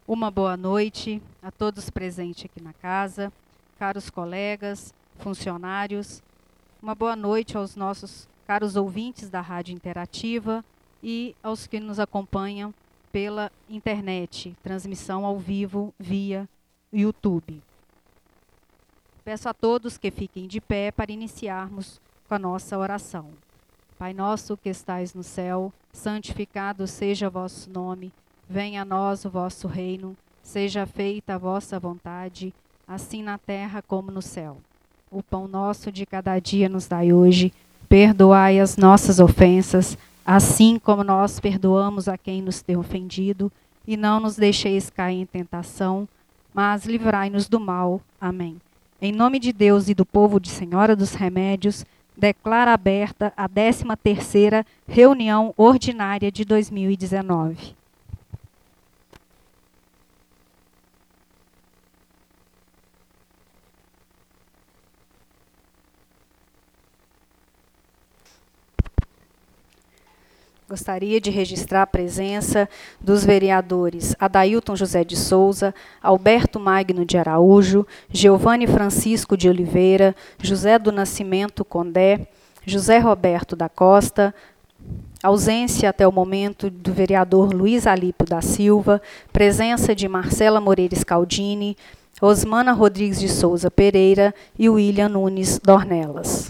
Uma boa noite a todos presentes aqui na casa, caros colegas, funcionários. Uma boa noite aos nossos caros ouvintes da Rádio Interativa e aos que nos acompanham pela internet, transmissão ao vivo via YouTube. Peço a todos que fiquem de pé para iniciarmos com a nossa oração. Pai nosso que estais no céu, santificado seja o vosso nome. Venha a nós o vosso reino, seja feita a vossa vontade, assim na terra como no céu. O pão nosso de cada dia nos dai hoje, perdoai as nossas ofensas, assim como nós perdoamos a quem nos tem ofendido, e não nos deixeis cair em tentação, mas livrai-nos do mal. Amém. Em nome de Deus e do povo de Senhora dos Remédios, declara aberta a 13ª reunião ordinária de 2019. Gostaria de registrar a presença dos vereadores Adailton José de Souza, Alberto Magno de Araújo, Giovanni Francisco de Oliveira, José do Nascimento Condé, José Roberto da Costa, ausência até o momento do vereador Luiz Alípio da Silva, presença de Marcela Moreira Scaldini, Osmana Rodrigues de Souza Pereira e William Nunes Dornelas.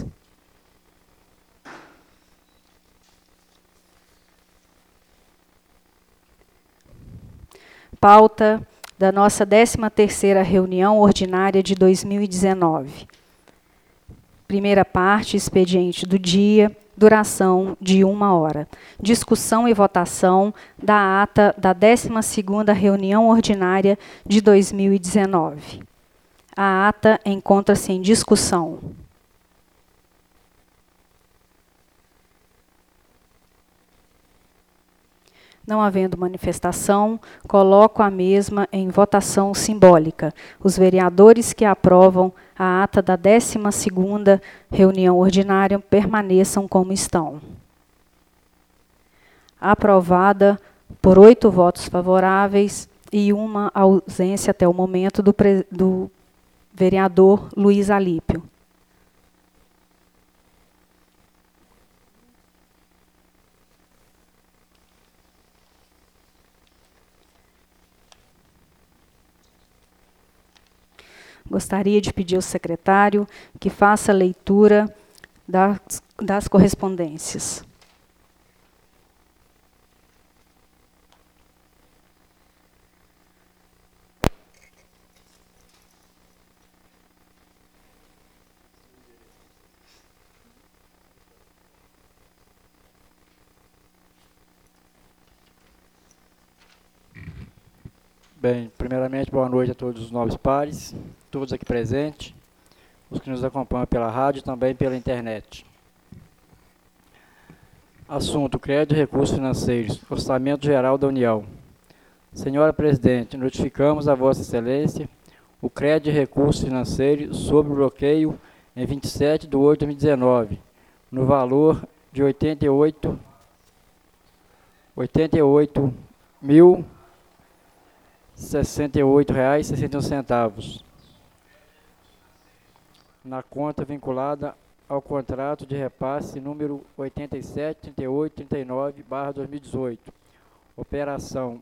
Pauta da nossa 13ª reunião ordinária de 2019. Primeira parte, expediente do dia, duração de 1 hora. Discussão e votação da ata da 12ª reunião ordinária de 2019. A ata encontra-se em discussão. Não havendo manifestação, coloco a mesma em votação simbólica. Os vereadores que aprovam a ata da 12ª reunião ordinária permaneçam como estão. Aprovada por 8 votos favoráveis e 1 ausência até o momento do vereador Luiz Alípio. Gostaria de pedir ao secretário que faça a leitura das correspondências. Bem, primeiramente, boa noite a todos os nobres pares, todos aqui presentes, os que nos acompanham pela rádio e também pela internet. Assunto: crédito e recursos financeiros, Orçamento Geral da União. Senhora Presidente, notificamos a Vossa Excelência o crédito e recursos financeiros sob bloqueio em 27 de 8 de 2019, no valor de R$ 88.068,61, na conta vinculada ao contrato de repasse número 873839/2018, operação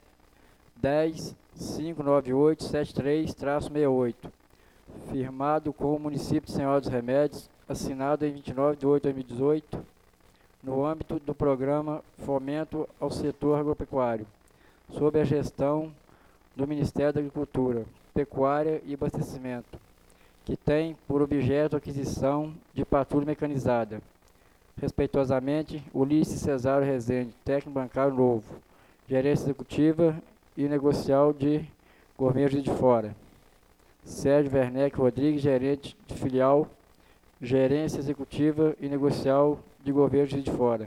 10.59873-68, firmado com o município de Senhora dos Remédios, assinado em 29 de 8 de 2018, no âmbito do programa Fomento ao Setor Agropecuário, sob a gestão do Ministério da Agricultura, Pecuária e Abastecimento, que tem por objeto a aquisição de patrulha mecanizada. Respeitosamente, Ulisses Cesário Rezende, técnico bancário novo, gerência executiva e negocial de Governo Juiz de Fora. Sérgio Werneck Rodrigues, gerente de filial, gerência executiva e negocial de Governo Juiz de Fora.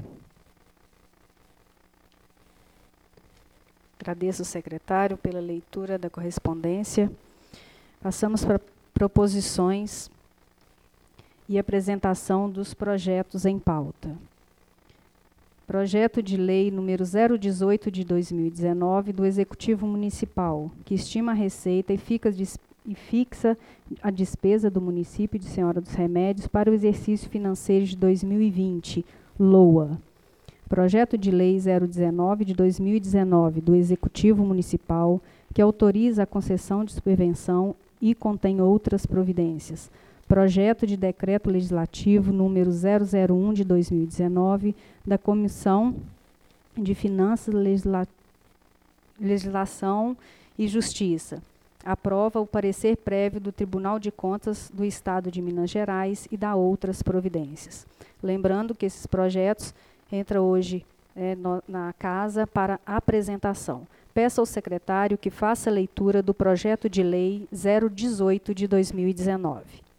Agradeço ao secretário pela leitura da correspondência. Passamos para proposições e apresentação dos projetos em pauta. Projeto de lei número 018 de 2019 do Executivo Municipal, que estima a receita e fixa a despesa do município de Senhora dos Remédios para o exercício financeiro de 2020, LOA. Projeto de lei 019 de 2019 do Executivo Municipal, que autoriza a concessão de subvenção e contém outras providências. Projeto de Decreto Legislativo número 001 de 2019 da Comissão de Finanças, Legislação e Justiça. Aprova o parecer prévio do Tribunal de Contas do Estado de Minas Gerais e dá outras providências. Lembrando que esses projetos entram hoje na casa para apresentação. Peço ao secretário que faça a leitura do projeto de lei 018 de 2019.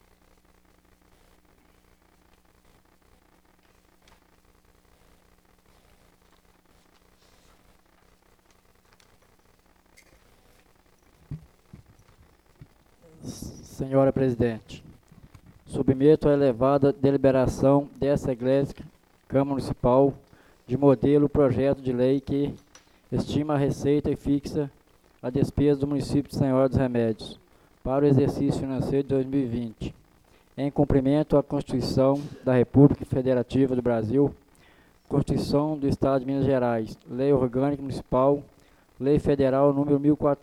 Senhora Presidente, submeto à elevada deliberação dessa Eclésica Câmara Municipal de modelo o projeto de lei que estima a receita e fixa a despesa do município de Senhora dos Remédios para o exercício financeiro de 2020, em cumprimento à Constituição da República Federativa do Brasil, Constituição do Estado de Minas Gerais, Lei Orgânica Municipal, Lei Federal número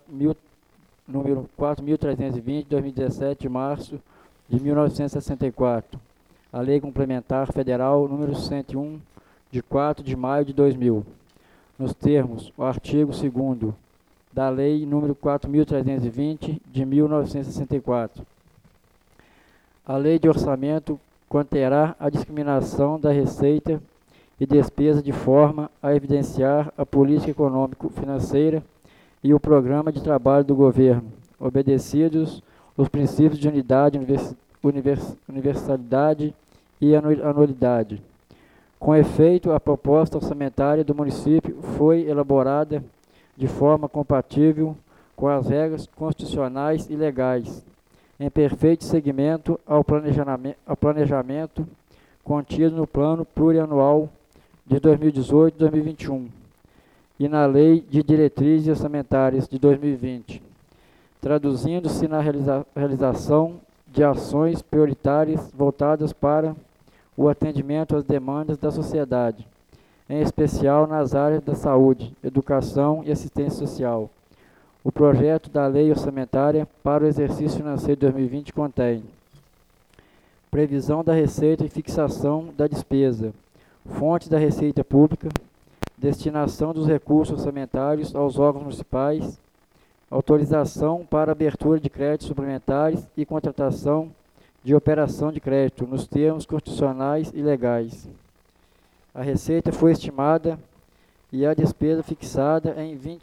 4.320, de 2017, de março de 1964. A Lei Complementar Federal número 101, de 4 de maio de 2000. Nos termos, o artigo 2º da Lei número 4.320, de 1964. A Lei de Orçamento conterá a discriminação da receita e despesa de forma a evidenciar a política econômico-financeira e o programa de trabalho do governo, obedecidos os princípios de unidade, universalidade e anualidade. Com efeito, a proposta orçamentária do município foi elaborada de forma compatível com as regras constitucionais e legais, em perfeito seguimento ao planejamento contido no Plano Plurianual de 2018-2021 e na Lei de Diretrizes Orçamentárias de 2020, traduzindo-se na realização de ações prioritárias voltadas para o atendimento às demandas da sociedade, em especial nas áreas da saúde, educação e assistência social. O projeto da Lei Orçamentária para o exercício financeiro de 2020 contém previsão da receita e fixação da despesa, fontes da receita pública, destinação dos recursos orçamentários aos órgãos municipais, autorização para abertura de créditos suplementares e contratação de operação de crédito nos termos constitucionais e legais. A receita foi estimada e a despesa fixada em R$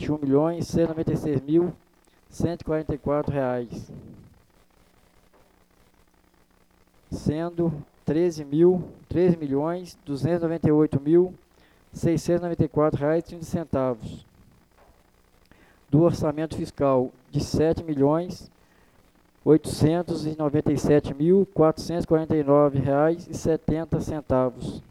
21.196.144, sendo R$ 13.298.694,30 do orçamento fiscal de R$ 7.897.449,70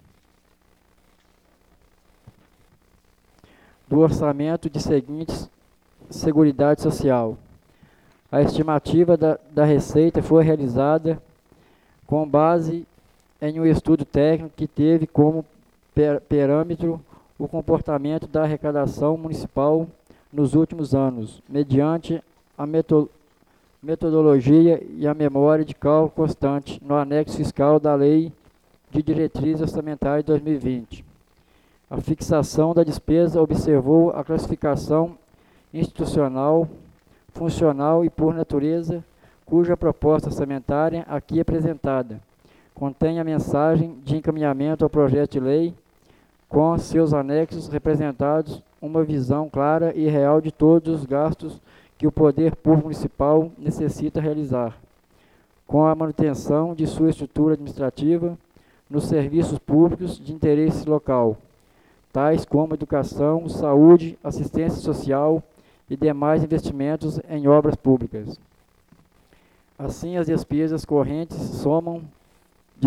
do orçamento de seguintes Seguridade Social. A estimativa da receita foi realizada com base em um estudo técnico que teve como parâmetro o comportamento da arrecadação municipal nos últimos anos, mediante a metodologia e a memória de cálculo constante no anexo fiscal da Lei de Diretrizes Orçamentárias de 2020. A fixação da despesa observou a classificação institucional, funcional e por natureza, cuja proposta orçamentária aqui apresentada contém a mensagem de encaminhamento ao projeto de lei, com seus anexos representados uma visão clara e real de todos os gastos que o poder público municipal necessita realizar, com a manutenção de sua estrutura administrativa nos serviços públicos de interesse local, tais como educação, saúde, assistência social e demais investimentos em obras públicas. Assim, as despesas correntes somam R$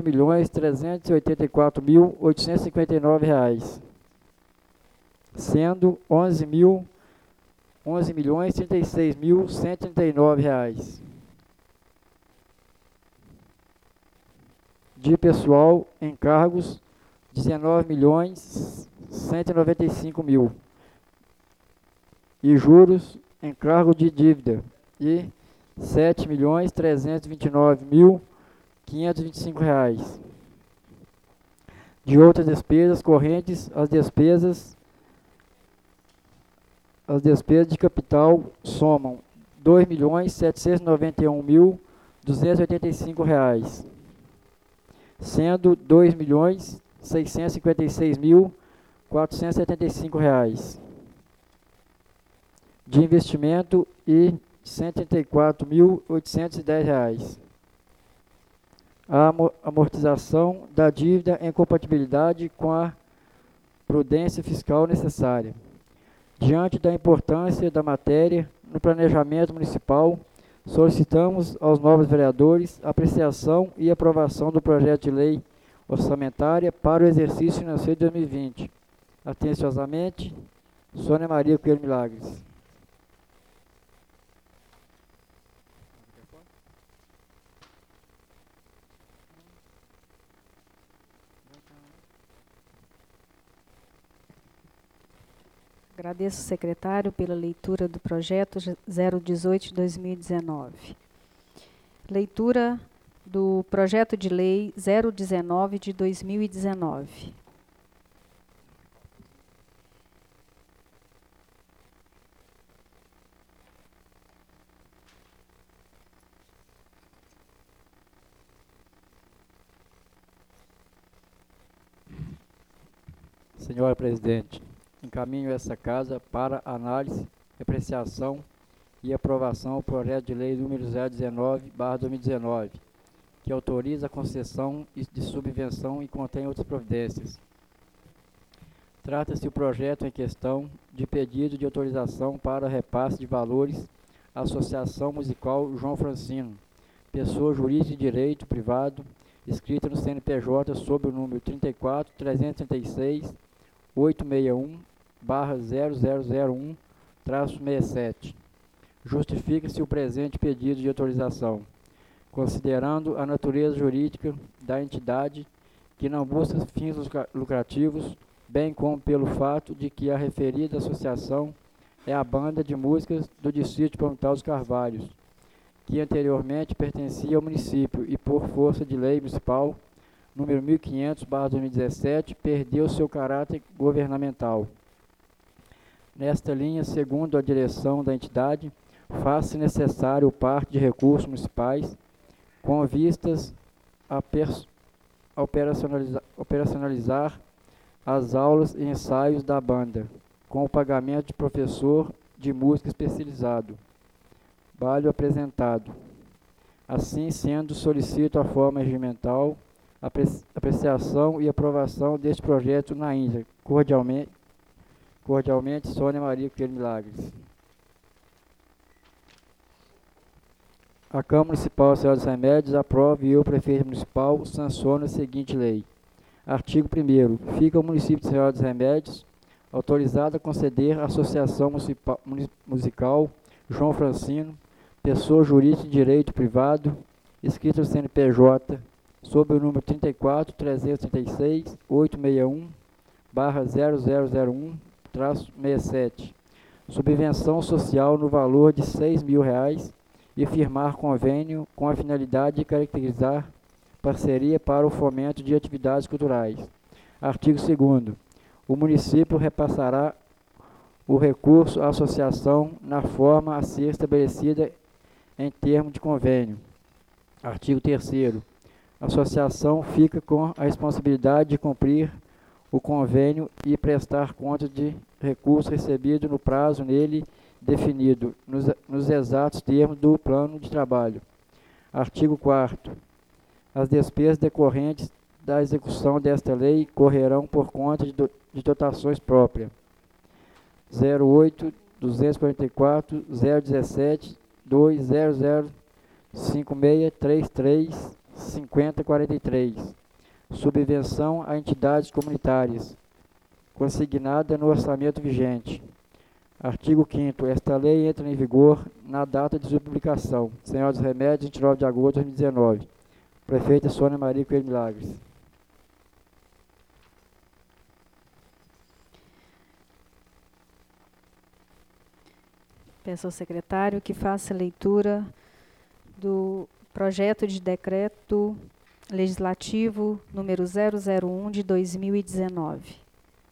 18.384.859, sendo R$ 11.036.139. De pessoal, encargos, R$ 19.195.000. E juros, encargo de dívida, e R$ 7.329.525. De outras despesas correntes, as despesas de capital somam R$ 2.791.285, sendo R$ 2.656.475 de investimento e R$ 134.810. A amortização da dívida em compatibilidade com a prudência fiscal necessária. Diante da importância da matéria no planejamento municipal, solicitamos aos nobres vereadores a apreciação e aprovação do projeto de lei orçamentária para o exercício financeiro de 2020. Atenciosamente, Sônia Maria Coelho Milagres. Agradeço, secretário, pela leitura do projeto 018 de 2019. Leitura do projeto de lei 019 de 2019. Senhora Presidente, encaminho essa casa para análise, apreciação e aprovação o projeto de lei número 019/2019, que autoriza a concessão de subvenção e contém outras providências. Trata-se o projeto em questão de pedido de autorização para repasse de valores à Associação Musical João Francino, pessoa jurídica de direito privado, inscrita no CNPJ sob o número 34.336.861/0001-67. Justifica-se o presente pedido de autorização, considerando a natureza jurídica da entidade, que não busca fins lucrativos, bem como pelo fato de que a referida associação é a banda de músicas do distrito de Palmital dos Carvalhos, que anteriormente pertencia ao município e, por força de lei municipal número 1500/2017, perdeu seu caráter governamental. Nesta linha, segundo a direção da entidade, faz-se necessário o parte de recursos municipais com vistas a operacionalizar as aulas e ensaios da banda, com o pagamento de professor de música especializado. Vale o apresentado. Assim sendo, solicito a forma regimental, apreciação e aprovação deste projeto na íntegra. Cordialmente, Sônia Maria Coelho Milagres. A Câmara Municipal de Senhora dos Remédios aprova e eu, prefeito municipal, sanciono a seguinte lei. Artigo 1º. Fica o município de Senhora dos Remédios autorizado a conceder à Associação Musical João Francino, pessoa jurídica de direito privado, inscrita no CNPJ, sob o número 34.336.861/0001-67, subvenção social no valor de R$ 6.000 e firmar convênio com a finalidade de caracterizar parceria para o fomento de atividades culturais. Artigo 2º. O município repassará o recurso à associação na forma a ser estabelecida em termo de convênio. Artigo 3º. A associação fica com a responsabilidade de cumprir o convênio e prestar conta de recurso recebido no prazo nele definido, nos exatos termos do plano de trabalho. Artigo 4º. As despesas decorrentes da execução desta lei correrão por conta de dotações próprias. 08-244-017-200-5633 5043, subvenção a entidades comunitárias, consignada no orçamento vigente. Artigo 5º. Esta lei entra em vigor na data de sua publicação. Senhor dos Remédios, 29 de agosto de 2019. Prefeita Sônia Maria Coelho Milagres. Peço ao secretário que faça a leitura do projeto de decreto legislativo número 001 de 2019.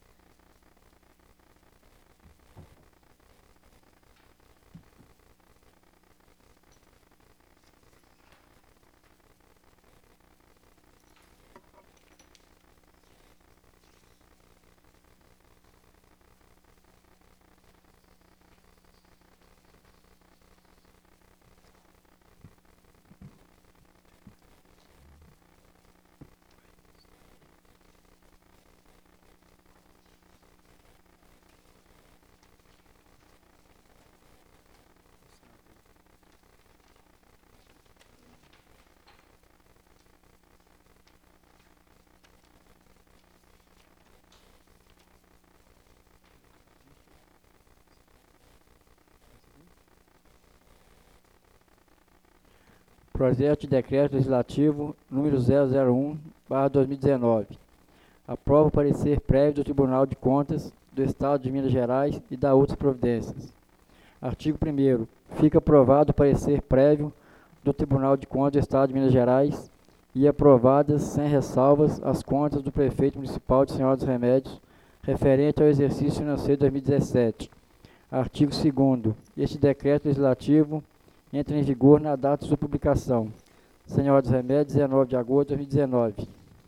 Projeto de decreto legislativo número 001/2019. Aprova o parecer prévio do Tribunal de Contas do Estado de Minas Gerais e da outras providências. Artigo 1º. Fica aprovado o parecer prévio do Tribunal de Contas do Estado de Minas Gerais e aprovadas sem ressalvas as contas do prefeito municipal de Senhor dos Remédios referente ao exercício financeiro de 2017. Artigo 2º. Este decreto legislativo entra em vigor na data de sua publicação. Senhor dos Remédios, 19 de agosto de 2019.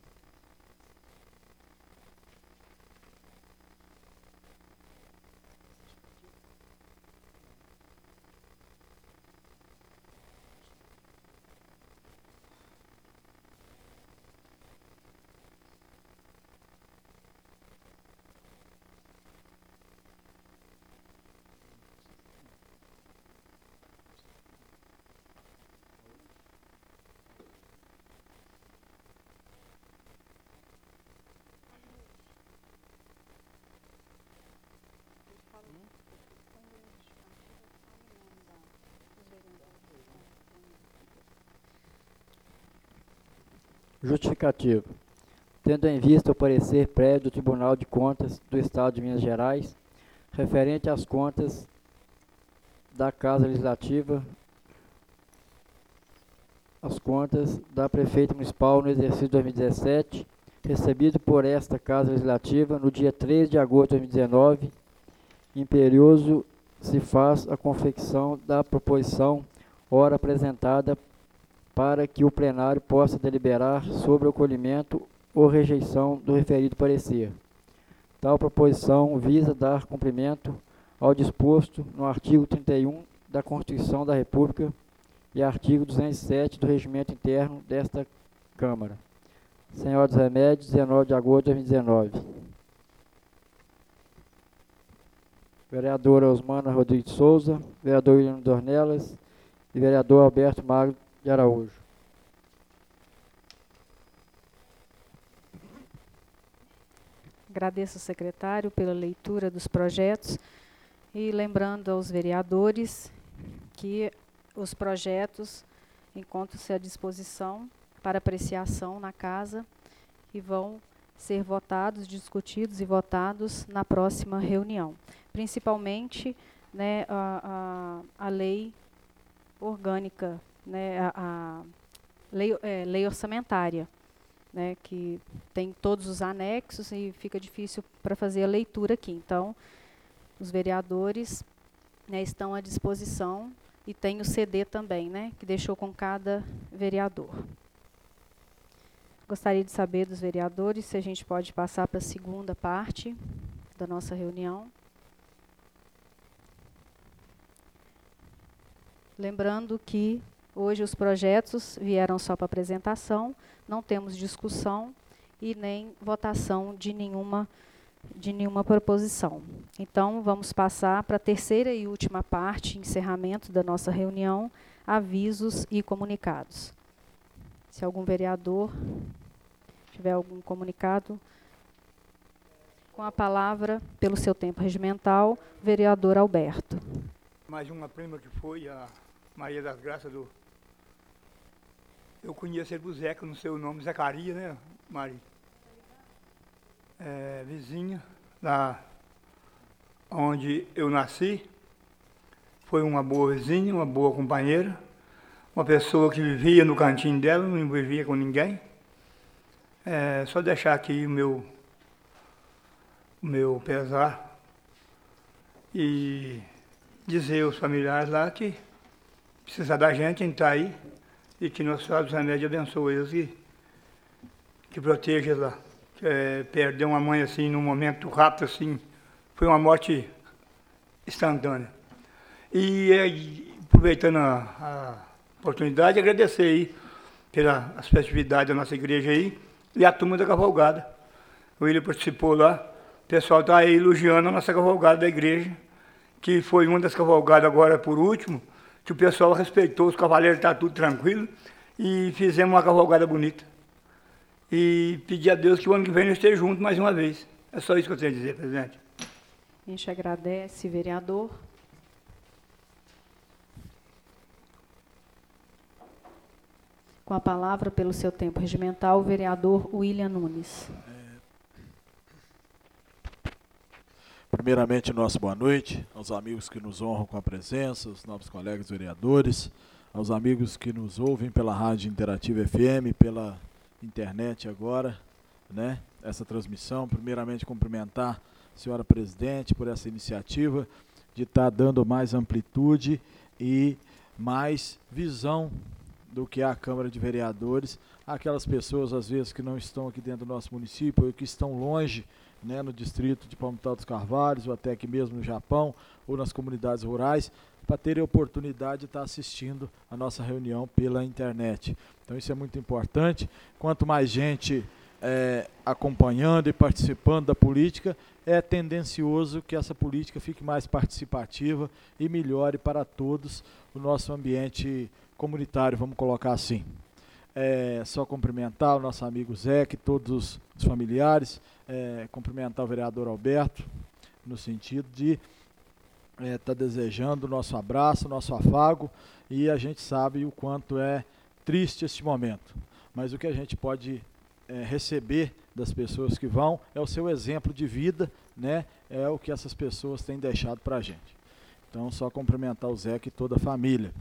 Justificativo. Tendo em vista o parecer prévio do Tribunal de Contas do Estado de Minas Gerais, referente às contas da Casa Legislativa, as contas da Prefeita Municipal no exercício de 2017, recebido por esta Casa Legislativa no dia 3 de agosto de 2019, imperioso se faz a confecção da proposição ora apresentada para que o plenário possa deliberar sobre o acolhimento ou rejeição do referido parecer. Tal proposição visa dar cumprimento ao disposto no artigo 31 da Constituição da República e artigo 207 do Regimento Interno desta Câmara. Senhor dos Remédios, 19 de agosto de 2019. Vereadora Osmana Rodrigues Souza, vereador William Dornelas e vereador Alberto Magno de Araújo. Agradeço ao secretário pela leitura dos projetos e lembrando aos vereadores que os projetos encontram-se à disposição para apreciação na casa e vão ser votados, discutidos e votados na próxima reunião. Principalmente, né, a lei orgânica, né, a lei orçamentária, né, que tem todos os anexos e fica difícil para fazer a leitura aqui. Então, os vereadores, né, estão à disposição e tem o CD também, né, que deixou com cada vereador. Gostaria de saber dos vereadores se a gente pode passar para a segunda parte da nossa reunião. Lembrando que hoje os projetos vieram só para apresentação, não temos discussão e nem votação de nenhuma proposição. Então, vamos passar para a terceira e última parte, encerramento da nossa reunião, avisos e comunicados. Se algum vereador tiver algum comunicado, com a palavra, pelo seu tempo regimental, vereador Alberto. Mais uma prima que foi, a Maria das Graças do... Eu conheço ele do Zeca, não sei o nome, Zacarias, né, Maria? Vizinha, lá onde eu nasci. Foi uma boa vizinha, uma boa companheira, uma pessoa que vivia no cantinho dela, não vivia com ninguém. Só deixar aqui o meu pesar e dizer aos familiares lá que precisa da gente, a gente está aí, e que Nosso Senhor dos Remédios abençoe eles, que proteja eles lá. Perder uma mãe assim, num momento rápido assim, foi uma morte instantânea. E aproveitando a oportunidade, agradecer aí pelas festividades da nossa igreja aí, e a turma da cavalgada. O William participou lá, o pessoal está aí elogiando a nossa cavalgada da igreja, que foi uma das cavalgadas agora por último, que o pessoal respeitou, os cavaleiros está tudo tranquilo, e fizemos uma cavalgada bonita. E pedir a Deus que o ano que vem nós estejamos juntos mais uma vez. É só isso que eu tenho a dizer, presidente. A gente agradece, vereador. Com a palavra, pelo seu tempo regimental, o vereador William Nunes. Primeiramente, nossa boa noite aos amigos que nos honram com a presença, aos novos colegas vereadores, aos amigos que nos ouvem pela Rádio Interativa FM, pela internet agora, né? Essa transmissão. Primeiramente, cumprimentar a senhora presidente por essa iniciativa de estar dando mais amplitude e mais visão do que é a Câmara de Vereadores, aquelas pessoas, às vezes, que não estão aqui dentro do nosso município ou que estão longe, né, no distrito de Palmital dos Carvalhos, ou até aqui mesmo no Japão, ou nas comunidades rurais, para terem a oportunidade de estar assistindo a nossa reunião pela internet. Então isso é muito importante. Quanto mais gente acompanhando e participando da política, é tendencioso que essa política fique mais participativa e melhore para todos o nosso ambiente comunitário, vamos colocar assim. Só cumprimentar o nosso amigo Zé, que todos os familiares, cumprimentar o vereador Alberto, no sentido de estar desejando o nosso abraço, o nosso afago, e a gente sabe o quanto é triste este momento. Mas o que a gente pode receber das pessoas que vão é o seu exemplo de vida, né? É o que essas pessoas têm deixado para a gente. Então, só cumprimentar o Zé e toda a família.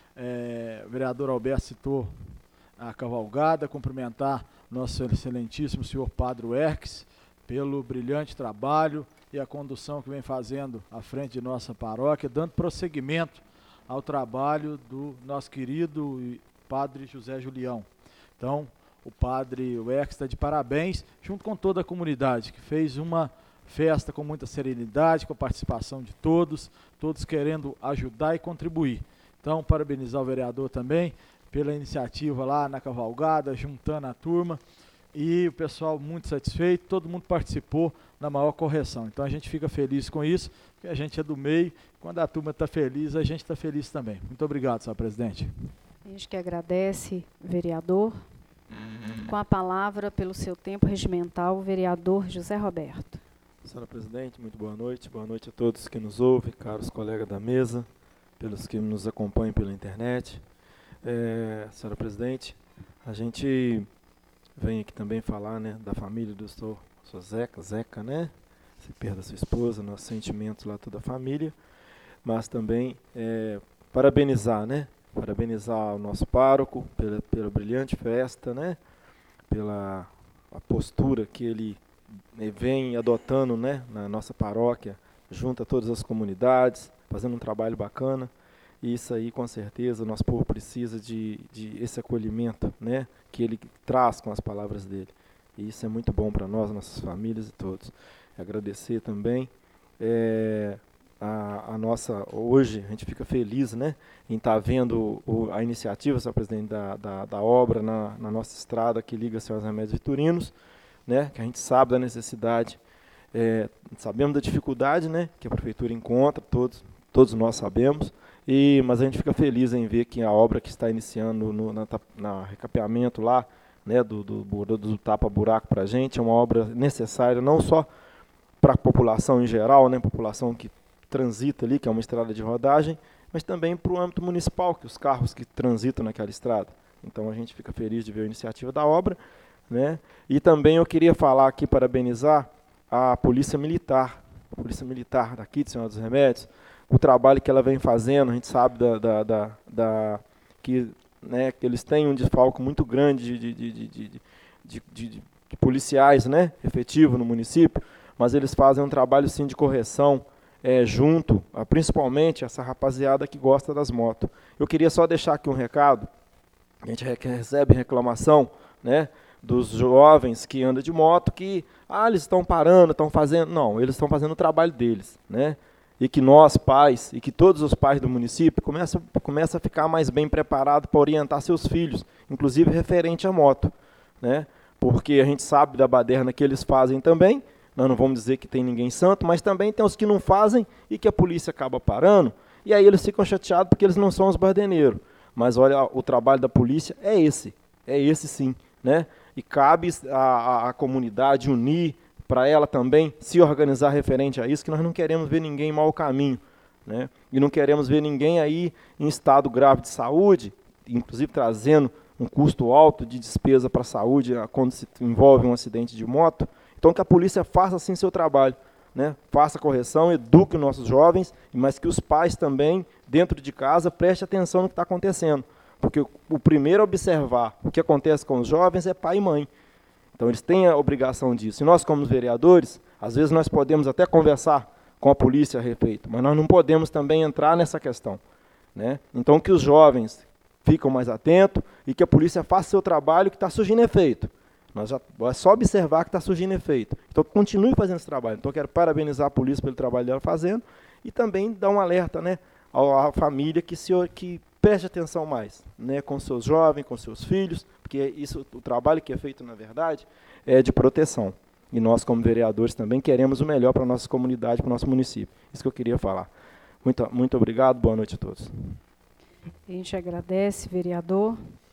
O vereador Alberto citou a cavalgada, cumprimentar nosso excelentíssimo senhor Padre Werques pelo brilhante trabalho e a condução que vem fazendo à frente de nossa paróquia, dando prosseguimento ao trabalho do nosso querido Padre José Julião. Então, o Padre Werques está de parabéns, junto com toda a comunidade, que fez uma festa com muita serenidade, com a participação de todos querendo ajudar e contribuir. Então, parabenizar o vereador também pela iniciativa lá na cavalgada, juntando a turma, e o pessoal muito satisfeito, todo mundo participou na maior correção. Então a gente fica feliz com isso, porque a gente é do meio, quando a turma está feliz, a gente está feliz também. Muito obrigado, senhor presidente. A gente que agradece, vereador. Com a palavra, pelo seu tempo regimental, o vereador José Roberto. Senhora presidente, muito boa noite a todos que nos ouvem, caros colegas da mesa, pelos que nos acompanham pela internet. Senhora presidente, a gente vem aqui também falar, né, da família do senhor Zeca, né? Se perda sua esposa, nossos sentimentos lá, toda a família, mas também parabenizar, né? Parabenizar o nosso pároco pela brilhante festa, né? Pela a postura que ele vem adotando, né, na nossa paróquia, junto a todas as comunidades, fazendo um trabalho bacana. E isso aí, com certeza, o nosso povo precisa de esse acolhimento, né, que ele traz com as palavras dele. E isso é muito bom para nós, nossas famílias e todos. Agradecer também hoje a gente fica feliz, né, em estar vendo a iniciativa, senhor presidente, da obra na nossa estrada que liga Senhor dos Remédios Vitorinos, né, que a gente sabe da necessidade, sabemos da dificuldade, né, que a prefeitura encontra, todos nós sabemos, Mas a gente fica feliz em ver que a obra que está iniciando na recapeamento lá, né, do tapa-buraco para a gente, é uma obra necessária não só para a população em geral, né, população que transita ali, que é uma estrada de rodagem, mas também para o âmbito municipal, que os carros que transitam naquela estrada. Então a gente fica feliz de ver a iniciativa da obra, né? E também eu queria falar aqui, parabenizar a Polícia Militar daqui de Senhor dos Remédios, o trabalho que ela vem fazendo. A gente sabe que, né, que eles têm um desfalco muito grande de policiais, né, efetivo no município, mas eles fazem um trabalho sim de correção junto, principalmente essa rapaziada que gosta das motos. Eu queria só deixar aqui um recado. A gente recebe reclamação, né, dos jovens que andam de moto, que eles estão parando, estão fazendo... Não, eles estão fazendo o trabalho deles, né? E que nós, pais, e que todos os pais do município começam a ficar mais bem preparados para orientar seus filhos, inclusive referente à moto, né? Porque a gente sabe da baderna que eles fazem também. Nós não vamos dizer que tem ninguém santo, mas também tem os que não fazem e que a polícia acaba parando, e aí eles ficam chateados porque eles não são os barderneiros. Mas olha, o trabalho da polícia é esse sim, né? E cabe à comunidade unir, para ela também se organizar referente a isso, que nós não queremos ver ninguém em mau caminho, né? E não queremos ver ninguém aí em estado grave de saúde, inclusive trazendo um custo alto de despesa para a saúde quando se envolve um acidente de moto. Então que a polícia faça assim seu trabalho, né? Faça a correção, eduque os nossos jovens, mas que os pais também, dentro de casa, prestem atenção no que está acontecendo. Porque o primeiro a observar o que acontece com os jovens é pai e mãe. Então eles têm a obrigação disso. E nós, como vereadores, às vezes nós podemos até conversar com a polícia a respeito, mas nós não podemos também entrar nessa questão, né? Então que os jovens fiquem mais atentos e que a polícia faça seu trabalho, que está surgindo efeito. É só observar que está surgindo efeito. Então continue fazendo esse trabalho. Então eu quero parabenizar a polícia pelo trabalho dela fazendo e também dar um alerta, né, à família que preste atenção mais, né, com seus jovens, com seus filhos, porque o trabalho que é feito, na verdade, é de proteção. E nós, como vereadores, também queremos o melhor para a nossa comunidade, para o nosso município. Isso que eu queria falar. Muito obrigado, boa noite a todos. A gente agradece, vereador.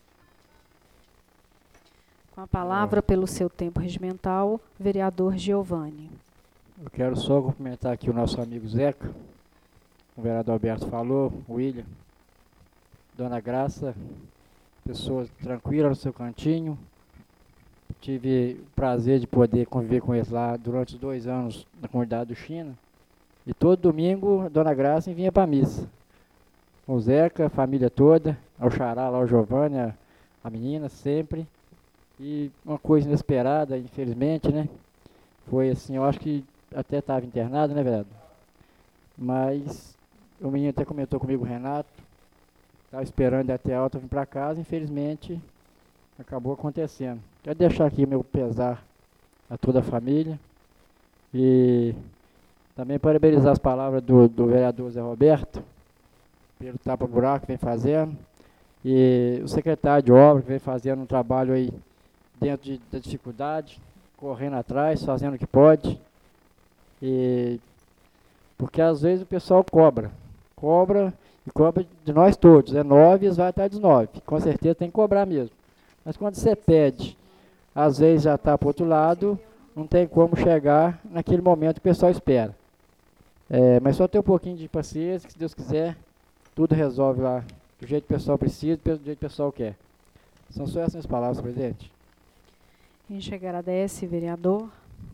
Com a palavra, pelo seu tempo regimental, vereador Giovanni. Eu quero só cumprimentar aqui o nosso amigo Zeca, o vereador Alberto falou, o William, Dona Graça, pessoa tranquila no seu cantinho. Tive o prazer de poder conviver com eles lá durante os 2 anos na comunidade do China. E todo domingo a Dona Graça vinha para a missa. Com o Zeca, a família toda, ao xará lá, o Giovanni, a menina sempre. E uma coisa inesperada, infelizmente, né? Foi assim, eu acho que até estava internado, né, vereador? Mas o menino até comentou comigo, o Renato, estava esperando até alta vir para casa, infelizmente acabou acontecendo. Quero deixar aqui meu pesar a toda a família e também parabenizar as palavras do vereador Zé Roberto pelo tapa-buraco que vem fazendo e o secretário de obra que vem fazendo um trabalho aí dentro da dificuldade, correndo atrás, fazendo o que pode. E porque às vezes o pessoal cobra de nós todos, 9 e vai até 19, com certeza tem que cobrar mesmo. Mas quando você pede, às vezes já está para o outro lado, não tem como chegar naquele momento que o pessoal espera. Mas só ter um pouquinho de paciência, que se Deus quiser, tudo resolve lá, do jeito que o pessoal precisa, do jeito que o pessoal quer. São só essas palavras, presidente. A gente agradece, vereador.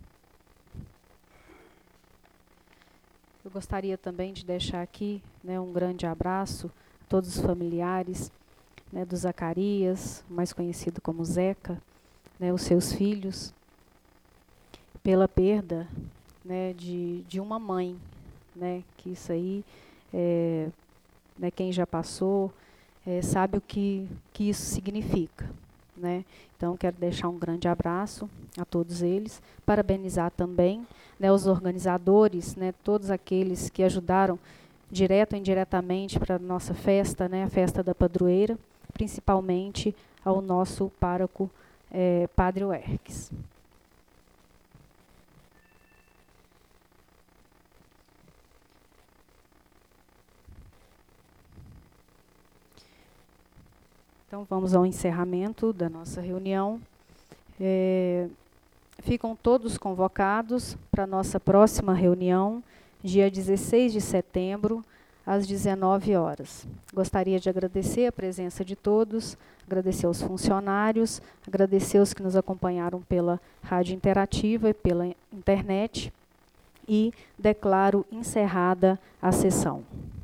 Eu gostaria também de deixar aqui, né, um grande abraço a todos os familiares, né, do Zacarias, mais conhecido como Zeca, né, os seus filhos, pela perda, né, de uma mãe, né, que isso aí, né, quem já passou, sabe o que isso significa, né? Então, quero deixar um grande abraço a todos eles, parabenizar também, né, os organizadores, né, todos aqueles que ajudaram direto ou indiretamente para a nossa festa, né, a festa da padroeira, principalmente ao nosso pároco Padre Werques. Então, vamos ao encerramento da nossa reunião. Ficam todos convocados para a nossa próxima reunião, dia 16 de setembro, às 19 horas. Gostaria de agradecer a presença de todos, agradecer aos funcionários, agradecer aos que nos acompanharam pela rádio interativa e pela internet, e declaro encerrada a sessão.